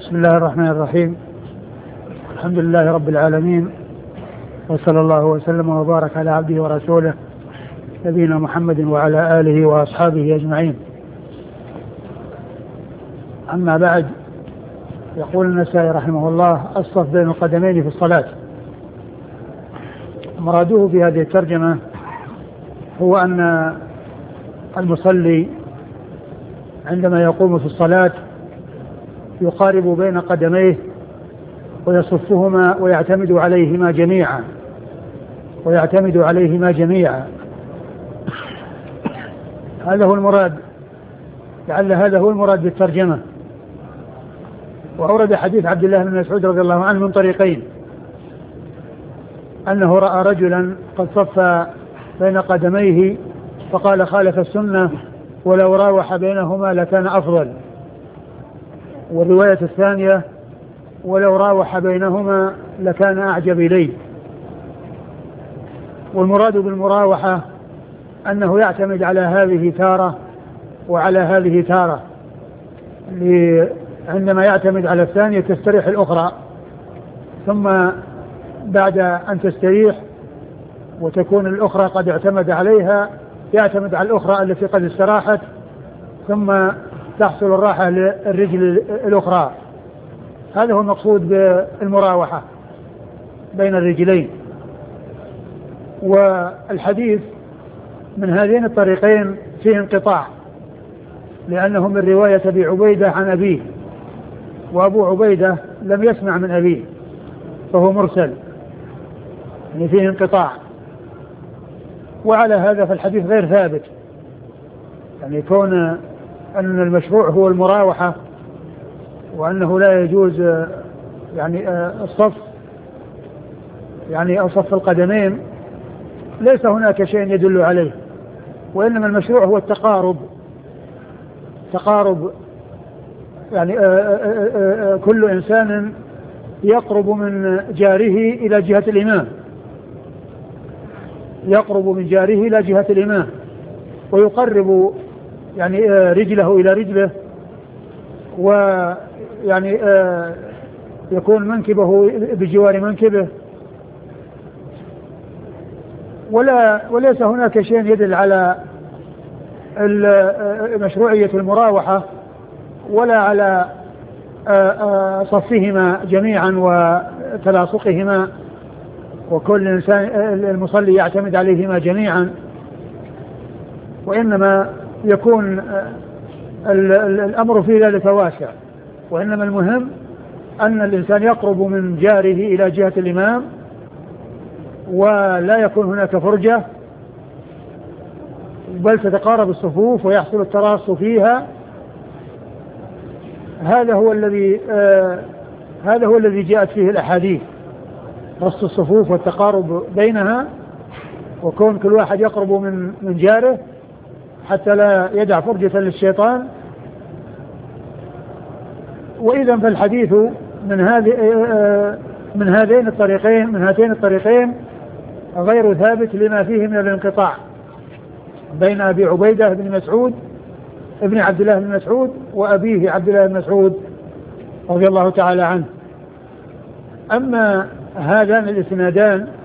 بسم الله الرحمن الرحيم. الحمد لله رب العالمين، وصلى الله وسلم وبارك على عبده ورسوله نبينا محمد وعلى آله وأصحابه أجمعين. أما بعد، يقول النسائي رحمه الله: الصف بين القدمين في الصلاة. مراده في هذه الترجمة هو أن المصلي عندما يقوم في الصلاة يقارب بين قدميه ويصفهما ويعتمد عليهما جميعا. هذا هو المراد، لعل هذا هو المراد بالترجمة. وأورد حديث عبد الله بن مسعود رضي الله عنه من طريقين، أنه رأى رجلا قد صف بين قدميه فقال: خالف السنة، ولو راوح بينهما لكان أفضل. والرواية الثانية: ولو راوح بينهما لكان أعجب إليه. والمراد بالمراوحة أنه يعتمد على هذه تارة وعلى هذه تارة، عندما يعتمد على الثانية تستريح الأخرى، ثم بعد أن تستريح وتكون الأخرى قد اعتمد عليها يعتمد على الأخرى التي قد استراحت، ثم تحصل الراحة للرجل الأخرى. هذا هو المقصود بالمراوحة بين الرجلين. والحديث من هذين الطريقين فيه انقطاع، لأنه من رواية أبي عبيدة عن أبيه، وأبو عبيدة لم يسمع من أبيه فهو مرسل، يعني فيه انقطاع. وعلى هذا فالحديث غير ثابت، يعني كون أن المشروع هو المراوحة وأنه لا يجوز يعني الصف، يعني صف القدمين، ليس هناك شيء يدل عليه، وإنما المشروع هو تقارب يعني كل إنسان يقرب من جاره إلى جهة الإمام، ويقرب يعني رجله إلى رجله، ويعني يكون منكبه بجوار منكبه، وليس هناك شيء يدل على مشروعية المراوحة ولا على صفهما جميعا وتلاصقهما، وكل إنسان المصلي يعتمد عليهما جميعا. وإنما يكون الأمر في ذلك واسع، وإنما المهم أن الإنسان يقرب من جاره إلى جهة الإمام، ولا يكون هناك فرجة، بل تتقارب الصفوف ويحصل التراص فيها. هذا هو الذي جاءت فيه الأحاديث: رص الصفوف والتقارب بينها، وكون كل واحد يقرب من جاره حتى لا يدع فرجة للشيطان. وإذا فالحديث من هاتين الطريقين غير ثابت لما فيه من الانقطاع بين أبي عبيدة بن مسعود ابن عبد الله بن مسعود وأبيه عبد الله بن مسعود رضي الله تعالى عنه. أما هذان الإسنادان